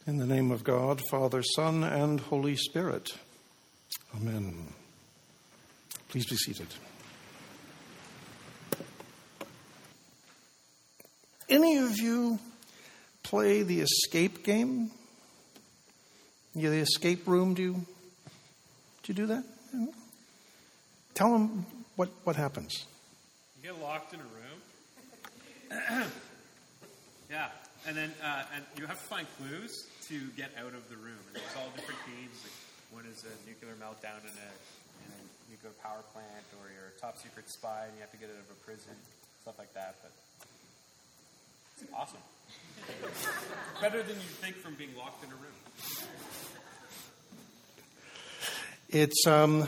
In the name of God, Father, Son, and Holy Spirit. Amen. Please be seated. Any of you play the escape game? The escape room, do you do that? Tell them what happens. You get locked in a room. Yeah. And then and you have to find clues to get out of the room. And there's all different themes. Like one is a nuclear meltdown in a nuclear power plant, or you're a top secret spy and you have to get out of a prison, stuff like that. But it's awesome. Better than you think from being locked in a room. It's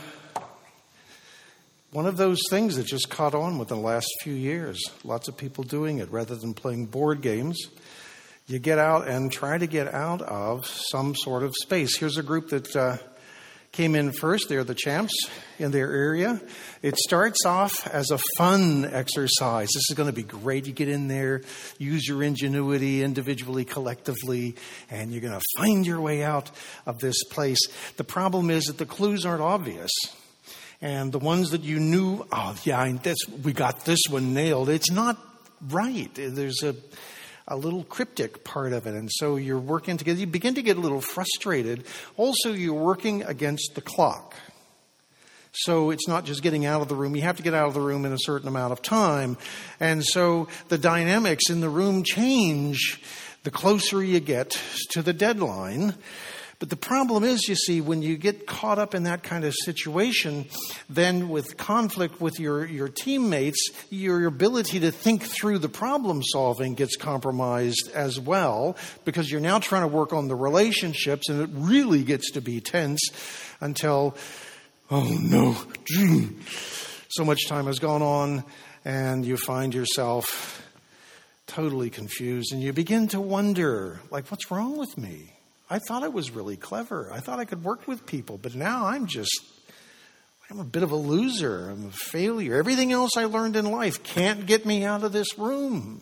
one of those things that just caught on within the last few years. Lots of people doing it rather than playing board games. You get out and try to get out of some sort of space. Here's a group that came in first. They're the champs in their area. It starts off as a fun exercise. This is going to be great. You get in there, use your ingenuity individually, collectively, and you're going to find your way out of this place. The problem is that the clues aren't obvious. And the ones that you knew, we got this one nailed. It's not right. There's a little cryptic part of it. And so you're working together. You begin to get a little frustrated. Also, you're working against the clock. So it's not just getting out of the room. You have to get out of the room in a certain amount of time. And so the dynamics in the room change the closer you get to the deadline. But the problem is, you see, when you get caught up in that kind of situation, then with conflict with your teammates, your ability to think through the problem solving gets compromised as well, because you're now trying to work on the relationships, and it really gets to be tense until, oh no, so much time has gone on, and you find yourself totally confused, and you begin to wonder, like, what's wrong with me? I thought I was really clever. I thought I could work with people, but now I'm a bit of a loser. I'm a failure. Everything else I learned in life can't get me out of this room.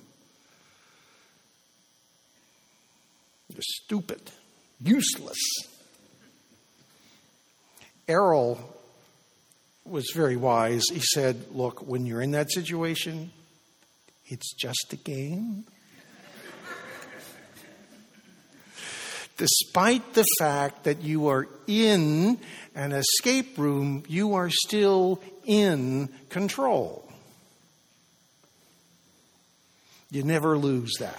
You're stupid, useless. Errol was very wise. He said, look, when you're in that situation, it's just a game. Despite the fact that you are in an escape room, you are still in control. You never lose that.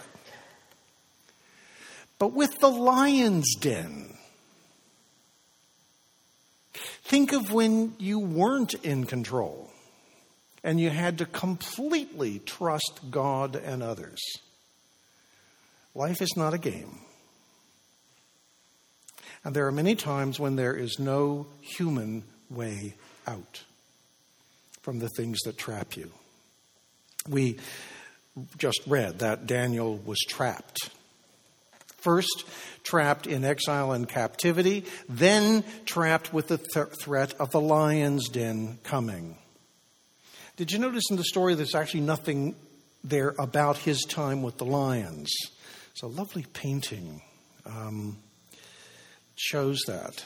But with the lion's den, think of when you weren't in control and you had to completely trust God and others. Life is not a game. And there are many times when there is no human way out from the things that trap you. We just read that Daniel was trapped. First, trapped in exile and captivity, then trapped with the threat of the lion's den coming. Did you notice in the story there's actually nothing there about his time with the lions? It's a lovely painting. Shows that.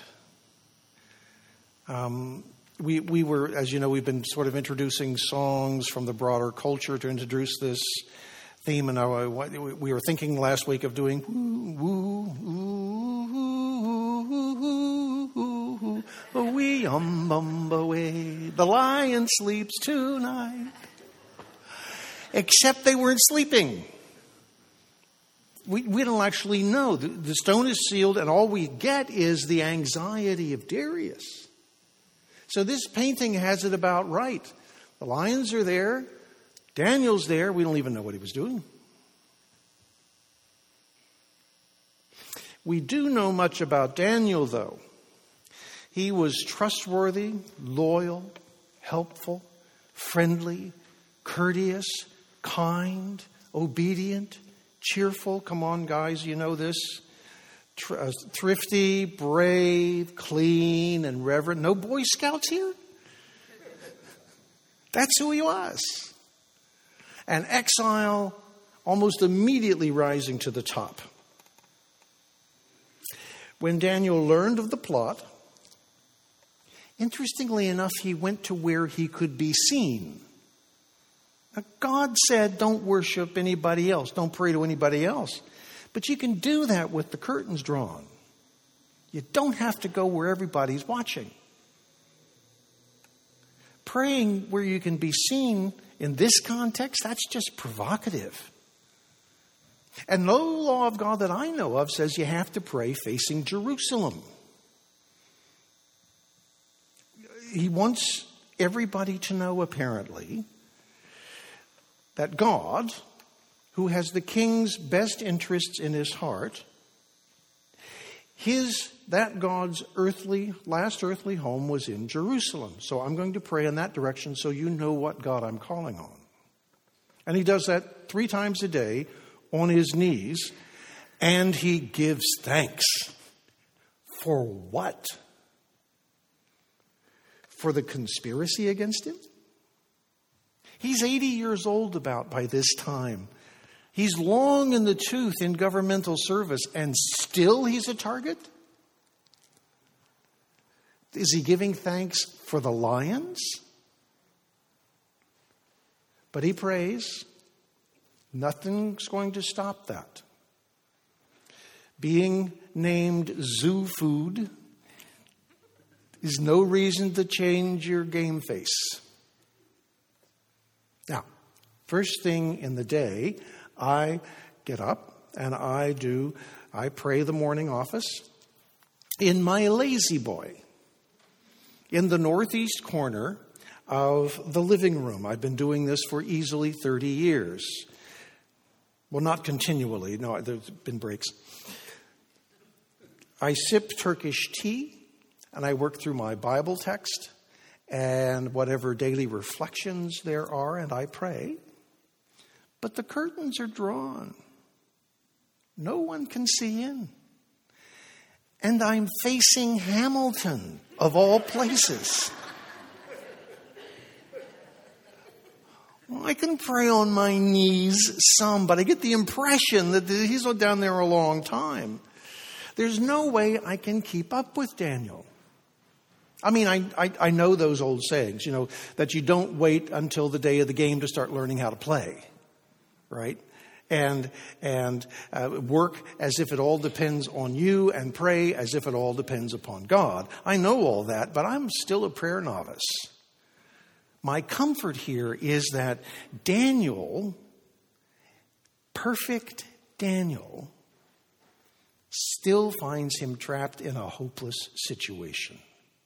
We were, as you know, we've been sort of introducing songs from the broader culture to introduce this theme, and we were thinking last week of doing wee-um-bum-ba-way, the lion sleeps tonight. Except they weren't sleeping. We don't actually know. The stone is sealed, and all we get is the anxiety of Darius. So this painting has it about right. The lions are there. Daniel's there. We don't even know what he was doing. We do know much about Daniel, though. He was trustworthy, loyal, helpful, friendly, courteous, kind, obedient, cheerful. Come on, guys, you know this. Thrifty, brave, clean, and reverent. No Boy Scouts here? That's who he was. And exile almost immediately rising to the top. When Daniel learned of the plot, interestingly enough, he went to where he could be seen. Now, God said, don't worship anybody else. Don't pray to anybody else. But you can do that with the curtains drawn. You don't have to go where everybody's watching. Praying where you can be seen in this context, that's just provocative. And no law of God that I know of says you have to pray facing Jerusalem. He wants everybody to know, apparently, that God, who has the king's best interests in his heart, that God's last earthly home was in Jerusalem. So I'm going to pray in that direction so you know what God I'm calling on. And he does that 3 times a day on his knees, and he gives thanks. For what? For the conspiracy against him? He's 80 years old by this time. He's long in the tooth in governmental service, and still he's a target? Is he giving thanks for the lions? But he prays. Nothing's going to stop that. Being named zoo food is no reason to change your game face. Now, first thing in the day, I get up and I pray the morning office in my lazy boy in the northeast corner of the living room. I've been doing this for easily 30 years. Well, not continually. No, there's been breaks. I sip Turkish tea and I work through my Bible text and whatever daily reflections there are, and I pray. But the curtains are drawn. No one can see in. And I'm facing Hamilton, of all places. Well, I can pray on my knees some, but I get the impression that he's down there a long time. There's no way I can keep up with Daniel. I mean, I know those old sayings, that you don't wait until the day of the game to start learning how to play, right? And work as if it all depends on you and pray as if it all depends upon God. I know all that, but I'm still a prayer novice. My comfort here is that Daniel, perfect Daniel, still finds him trapped in a hopeless situation.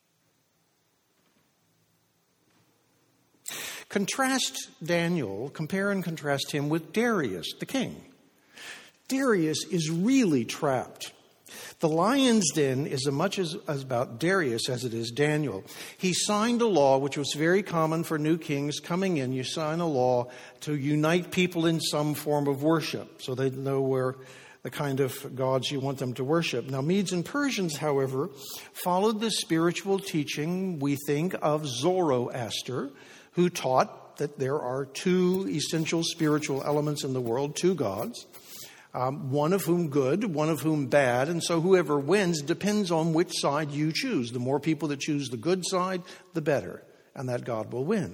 Compare and contrast him with Darius, the king. Darius is really trapped. The lion's den is as much as about Darius as it is Daniel. He signed a law, which was very common for new kings coming in. You sign a law to unite people in some form of worship so they know where the kind of gods you want them to worship. Now, Medes and Persians, however, followed the spiritual teaching, we think, of Zoroaster, who taught that there are 2 essential spiritual elements in the world, 2 gods. One of whom good, one of whom bad, and so whoever wins depends on which side you choose. The more people that choose the good side, the better, and that God will win.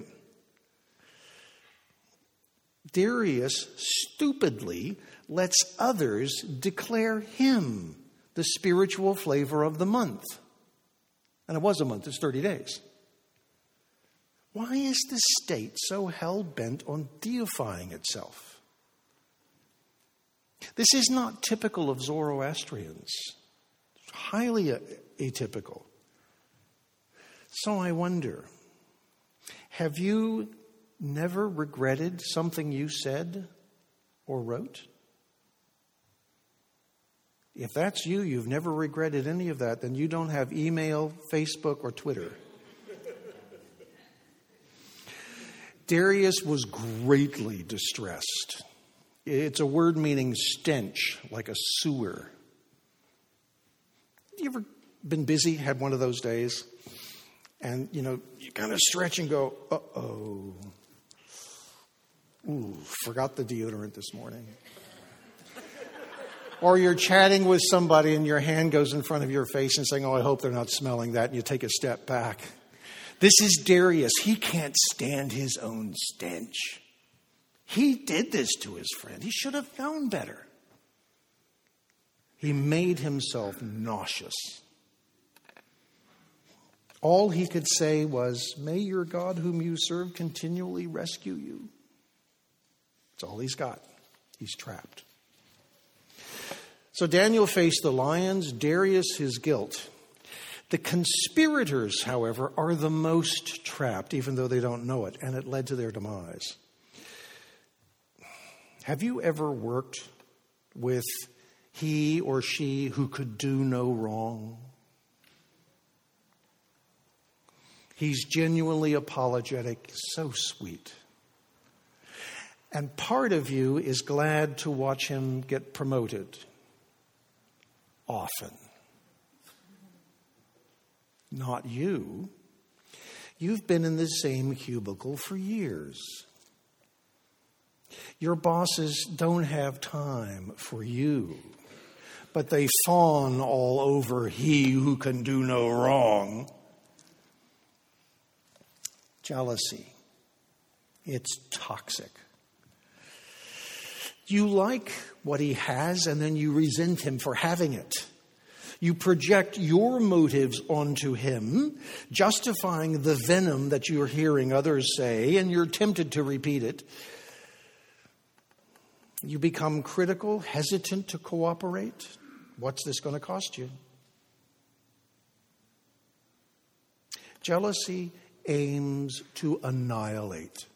Darius stupidly lets others declare him the spiritual flavor of the month. And it was a month, it's 30 days. Why is the state so hell-bent on deifying itself? This is not typical of Zoroastrians. It's highly atypical. So I wonder, have you never regretted something you said or wrote? If that's you, you've never regretted any of that, then you don't have email, Facebook, or Twitter. Darius was greatly distressed. It's a word meaning stench, like a sewer. You ever been busy, had one of those days? And, you kind of stretch and go, uh-oh. Ooh, forgot the deodorant this morning. Or you're chatting with somebody and your hand goes in front of your face and saying, oh, I hope they're not smelling that. And you take a step back. This is Darius. He can't stand his own stench. He did this to his friend. He should have known better. He made himself nauseous. All he could say was, may your God whom you serve continually rescue you. That's all he's got. He's trapped. So Daniel faced the lions, Darius his guilt. The conspirators, however, are the most trapped, even though they don't know it, and it led to their demise. Have you ever worked with he or she who could do no wrong? He's genuinely apologetic, so sweet. And part of you is glad to watch him get promoted. Often. Not you. You've been in the same cubicle for years. Your bosses don't have time for you, but they fawn all over he who can do no wrong. Jealousy. It's toxic. You like what he has, and then you resent him for having it. You project your motives onto him, justifying the venom that you're hearing others say, and you're tempted to repeat it. You become critical, hesitant to cooperate. What's this going to cost you? Jealousy aims to annihilate.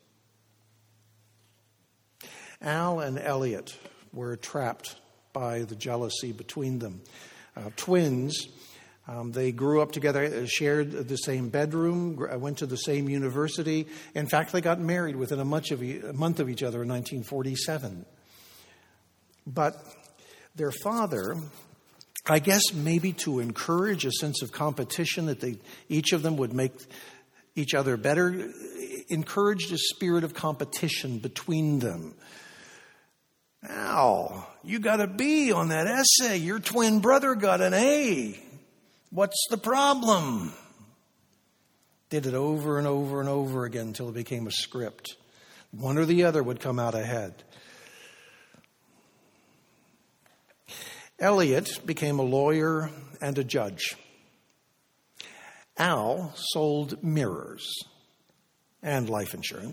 Al and Elliot were trapped by the jealousy between them. Twins, they grew up together, shared the same bedroom, went to the same university. In fact, they got married within a month of each other in 1947. But their father, I guess maybe to encourage a sense of competition, that each of them would make each other better, encouraged a spirit of competition between them. Al, you got a B on that essay. Your twin brother got an A. What's the problem? Did it over and over and over again until it became a script. One or the other would come out ahead. Elliot became a lawyer and a judge. Al sold mirrors and life insurance.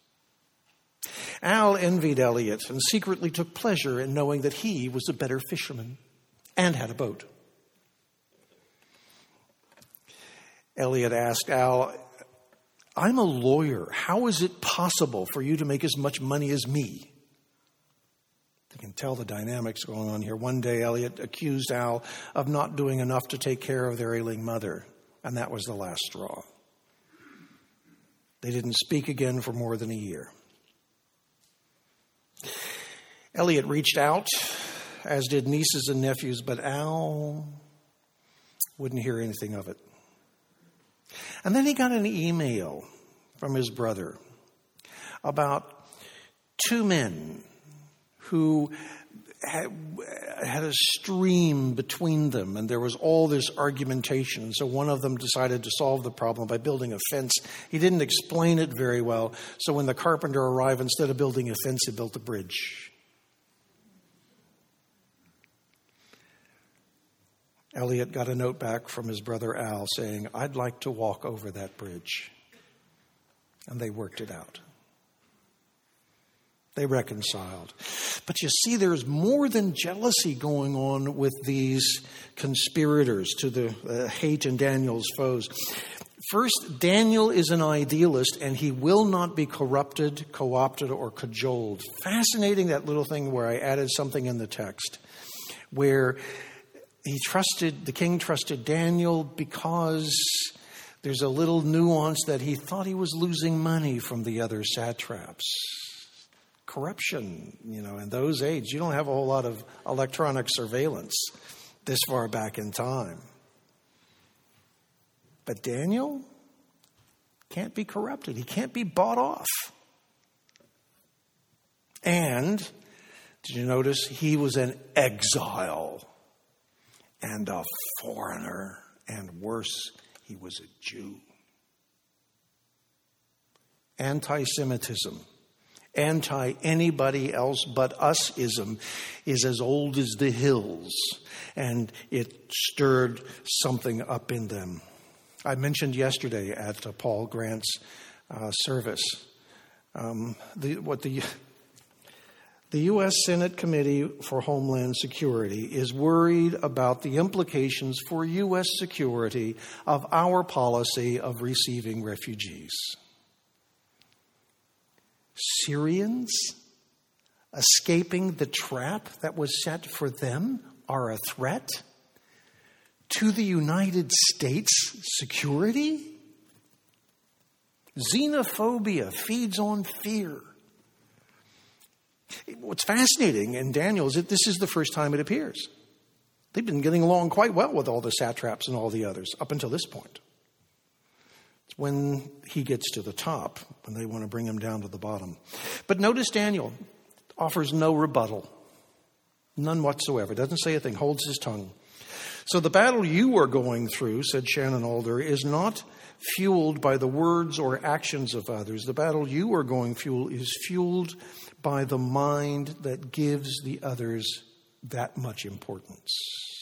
Al envied Elliot and secretly took pleasure in knowing that he was a better fisherman and had a boat. Elliot asked Al, I'm a lawyer. How is it possible for you to make as much money as me? You can tell the dynamics going on here. One day, Elliot accused Al of not doing enough to take care of their ailing mother, and that was the last straw. They didn't speak again for more than a year. Elliot reached out, as did nieces and nephews, but Al wouldn't hear anything of it. And then he got an email from his brother about two men who had a stream between them, and there was all this argumentation. So one of them decided to solve the problem by building a fence. He didn't explain it very well, so when the carpenter arrived, instead of building a fence, he built a bridge. Elliot got a note back from his brother Al saying, I'd like to walk over that bridge. And they worked it out. They reconciled. But you see, there's more than jealousy going on with these conspirators to the hate in Daniel's foes. First, Daniel is an idealist, and he will not be corrupted, co-opted, or cajoled. Fascinating, that little thing where I added something in the text, where the king trusted Daniel because there's a little nuance that he thought he was losing money from the other satraps. Corruption, in those ages, you don't have a whole lot of electronic surveillance this far back in time. But Daniel can't be corrupted. He can't be bought off. And Did you notice? He was an exile and a foreigner, and worse, he was a Jew. Anti-Semitism, anti-anybody else but us-ism is as old as the hills, and it stirred something up in them. I mentioned yesterday at Paul Grant's service the U.S. Senate Committee for Homeland Security is worried about the implications for U.S. security of our policy of receiving refugees. Syrians escaping the trap that was set for them are a threat to the United States security? Xenophobia feeds on fear. What's fascinating in Daniel is that this is the first time it appears. They've been getting along quite well with all the satraps and all the others up until this point. It's when he gets to the top, when they want to bring him down to the bottom. But notice Daniel offers no rebuttal. None whatsoever. Doesn't say a thing, holds his tongue. So the battle you are going through, said Shannon Alder, is not fueled by the words or actions of others. The battle you are going through is fueled by the mind that gives the others that much importance.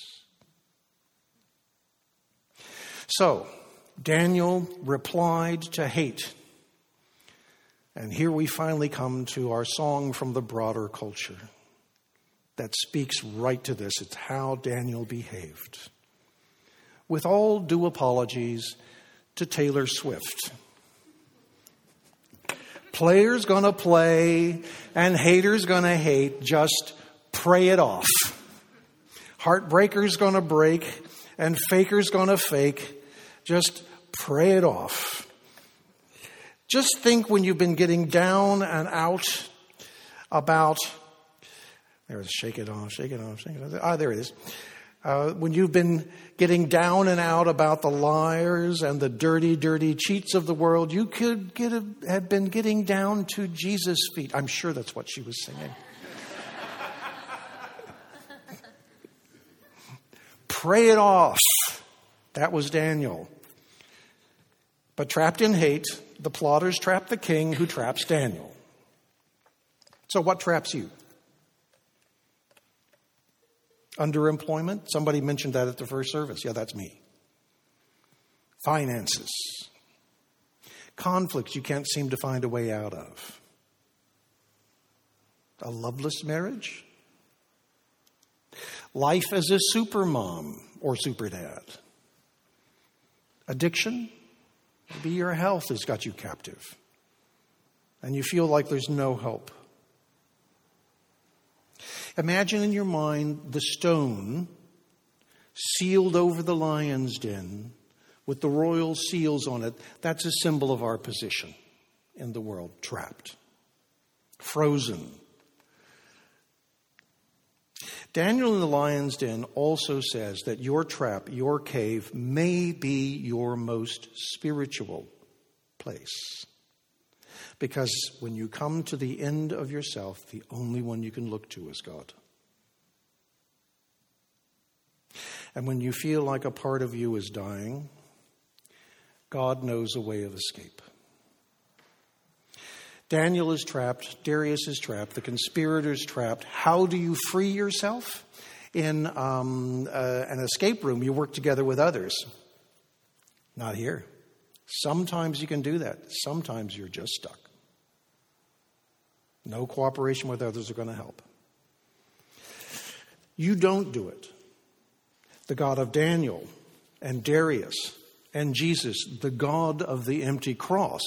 So, Daniel replied to hate. And here we finally come to our song from the broader culture that speaks right to this. It's how Daniel behaved. With all due apologies to Taylor Swift. Players gonna play and haters gonna hate. Just pray it off. Heartbreakers gonna break and fakers gonna fake. Just pray it off. Just think when you've been getting down and out about, there's shake it off, shake it off, shake it off. Ah, there it is. When you've been getting down and out about the liars and the dirty, dirty cheats of the world, you could have been getting down to Jesus' feet. I'm sure that's what she was singing. Pray it off. That was Daniel. But trapped in hate, the plotters trap the king who traps Daniel. So what traps you? Underemployment? Somebody mentioned that at the first service. Yeah, that's me. Finances. Conflicts you can't seem to find a way out of. A loveless marriage? Life as a supermom or superdad? Addiction? Maybe your health has got you captive. And you feel like there's no hope. Imagine in your mind the stone sealed over the lion's den with the royal seals on it. That's a symbol of our position in the world. Trapped. Frozen. Daniel in the lion's den also says that your trap, your cave, may be your most spiritual place. Because when you come to the end of yourself, the only one you can look to is God. And when you feel like a part of you is dying, God knows a way of escape. Daniel is trapped. Darius is trapped. The conspirators trapped. How do you free yourself? In an escape room, you work together with others. Not here. Sometimes you can do that. Sometimes you're just stuck. No cooperation with others are going to help. You don't do it. The God of Daniel and Darius and Jesus, the God of the empty cross,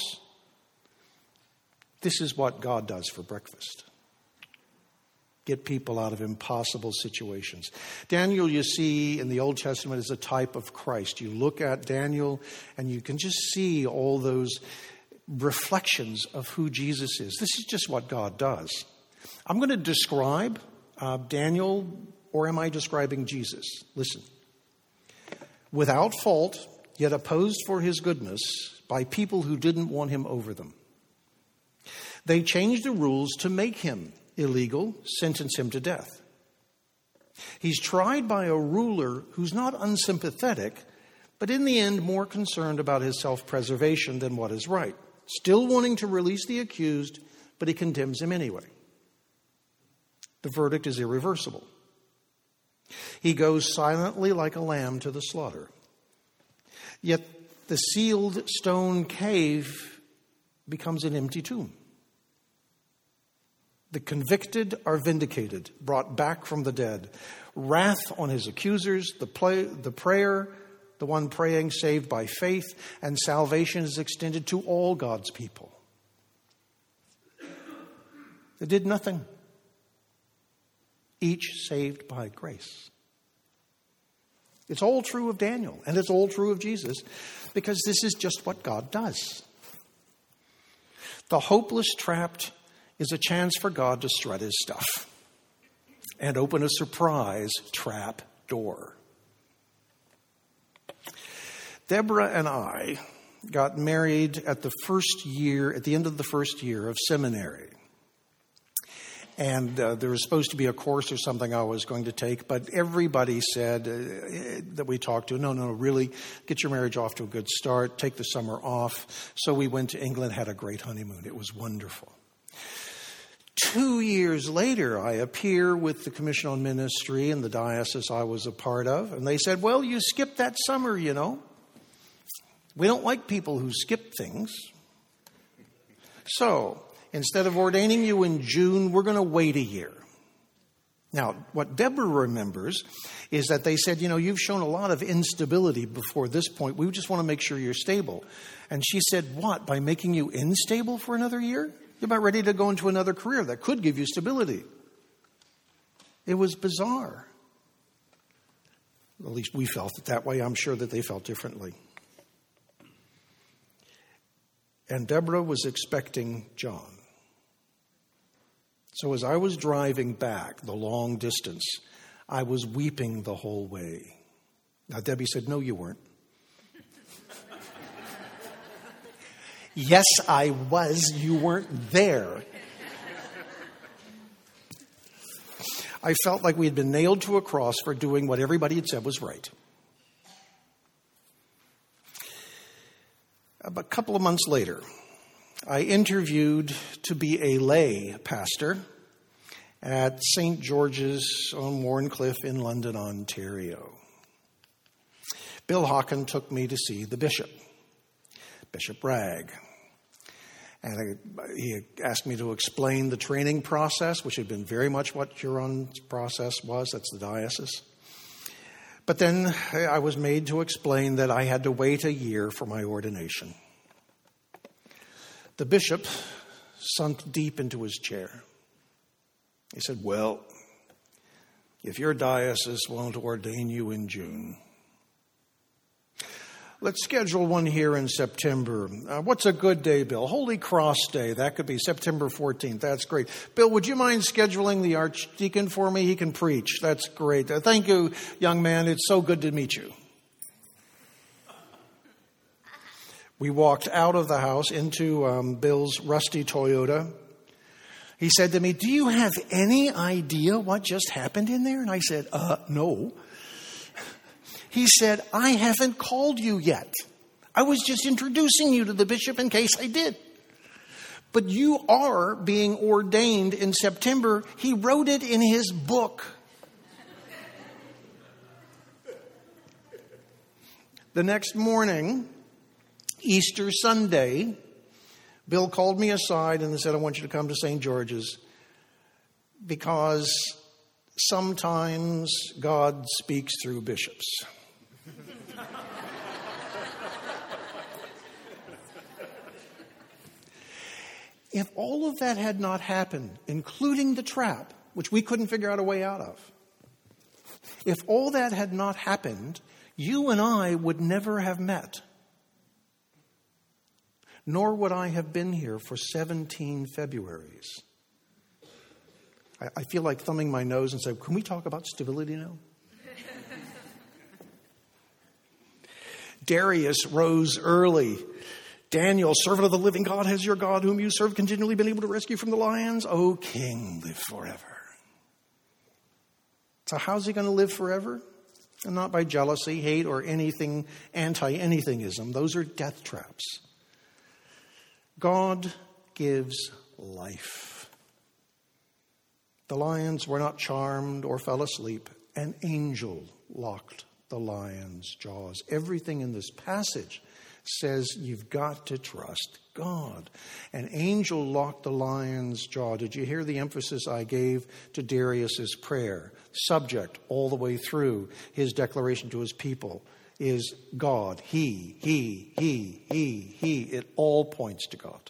this is what God does for breakfast. Get people out of impossible situations. Daniel, you see in the Old Testament, is a type of Christ. You look at Daniel and you can just see all those reflections of who Jesus is. This is just what God does. I'm going to describe Daniel, or am I describing Jesus? Listen. Without fault, yet opposed for his goodness by people who didn't want him over them. They changed the rules to make him illegal, sentence him to death. He's tried by a ruler who's not unsympathetic, but in the end more concerned about his self-preservation than what is right. Still wanting to release the accused, but he condemns him anyway. The verdict is irreversible. He goes silently like a lamb to the slaughter. Yet the sealed stone cave becomes an empty tomb. The convicted are vindicated, brought back from the dead. Wrath on his accusers, the prayer, the one praying saved by faith, and salvation is extended to all God's people. They did nothing. Each saved by grace. It's all true of Daniel, and it's all true of Jesus, because this is just what God does. The hopeless trapped is a chance for God to strut his stuff and open a surprise trap door. Deborah and I got married at the end of the first year of seminary. And there was supposed to be a course or something I was going to take, but everybody said that we talked to, no, really, get your marriage off to a good start, take the summer off. So we went to England, had a great honeymoon. It was wonderful. 2 years later, I appear with the Commission on Ministry in the diocese I was a part of, and they said, well, you skipped that summer, you know. We don't like people who skip things. So instead of ordaining you in June, we're going to wait a year. Now, what Deborah remembers is that they said, you've shown a lot of instability before this point. We just want to make sure you're stable. And she said, what? By making you unstable for another year? You're about ready to go into another career that could give you stability. It was bizarre. At least we felt it that way. I'm sure that they felt differently. And Deborah was expecting John. So as I was driving back the long distance, I was weeping the whole way. Now, Debbie said, no, you weren't. Yes, I was. You weren't there. I felt like we had been nailed to a cross for doing what everybody had said was right. A couple of months later, I interviewed to be a lay pastor at St. George's on Warncliffe in London, Ontario. Bill Hawken took me to see the bishop, Bishop Bragg. And he asked me to explain the training process, which had been very much what Huron's process was. That's the diocese. But then I was made to explain that I had to wait a year for my ordination. The bishop sunk deep into his chair. He said, well, if your diocese won't ordain you in June, let's schedule one here in September. What's a good day, Bill? Holy Cross Day. That could be September 14th. That's great. Bill, would you mind scheduling the archdeacon for me? He can preach. That's great. Thank you, young man. It's so good to meet you. We walked out of the house into Bill's rusty Toyota. He said to me, do you have any idea what just happened in there? And I said, no. He said, I haven't called you yet. I was just introducing you to the bishop in case I did. But you are being ordained in September. He wrote it in his book. The next morning, Easter Sunday, Bill called me aside and said, I want you to come to St. George's because sometimes God speaks through bishops. If all of that had not happened, including the trap, which we couldn't figure out a way out of, if all that had not happened, you and I would never have met. Nor would I have been here for 17 Februaries. I feel like thumbing my nose and say, can we talk about stability now? Darius rose early Daniel, servant of the living God, has your God, whom you serve, continually been able to rescue from the lions? O king, live forever. So how's he going to live forever? And not by jealousy, hate, or anything, anti-anythingism. Those are death traps. God gives life. The lions were not charmed or fell asleep. An angel locked the lion's jaws. Everything in this passage says you've got to trust God. An angel locked the lion's jaw. Did you hear the emphasis I gave to Darius's prayer? Subject all the way through his declaration to his people is God. He. It all points to God.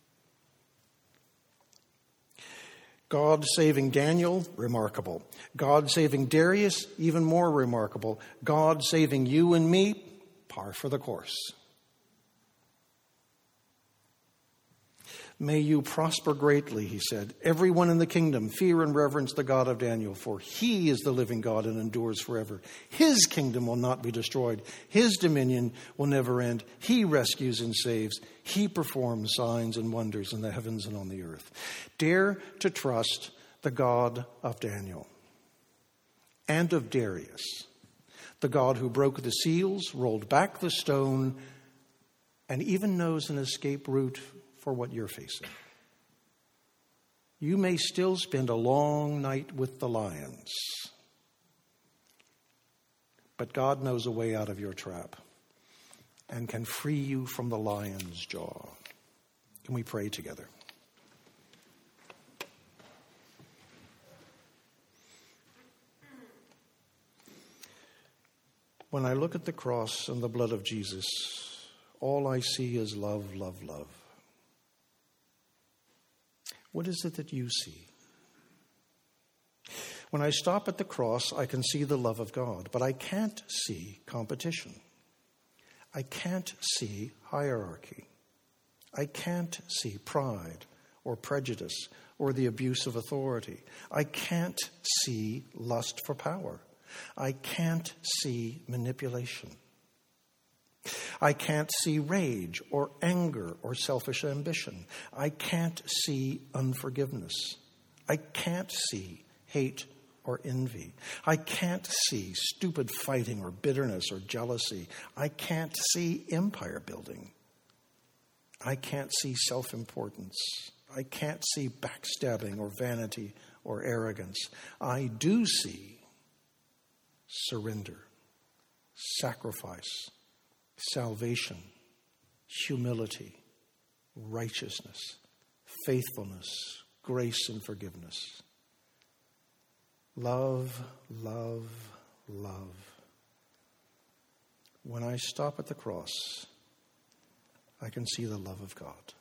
God saving Daniel, remarkable. God saving Darius, even more remarkable. God saving you and me, par for the course. May you prosper greatly, he said. Everyone in the kingdom, fear and reverence the God of Daniel, for he is the living God and endures forever. His kingdom will not be destroyed. His dominion will never end. He rescues and saves. He performs signs and wonders in the heavens and on the earth. Dare to trust the God of Daniel and of Darius, the God who broke the seals, rolled back the stone, and even knows an escape route for what you're facing. You may still spend a long night with the lions, but God knows a way out of your trap and can free you from the lion's jaw. Can we pray together? When I look at the cross and the blood of Jesus, all I see is love, love, love. What is it that you see? When I stop at the cross, I can see the love of God, but I can't see competition. I can't see hierarchy. I can't see pride or prejudice or the abuse of authority. I can't see lust for power. I can't see manipulation. I can't see rage or anger or selfish ambition. I can't see unforgiveness. I can't see hate or envy. I can't see stupid fighting or bitterness or jealousy. I can't see empire building. I can't see self-importance. I can't see backstabbing or vanity or arrogance. I do see surrender, sacrifice, salvation, humility, righteousness, faithfulness, grace and forgiveness. Love, love, love. When I stop at the cross, I can see the love of God.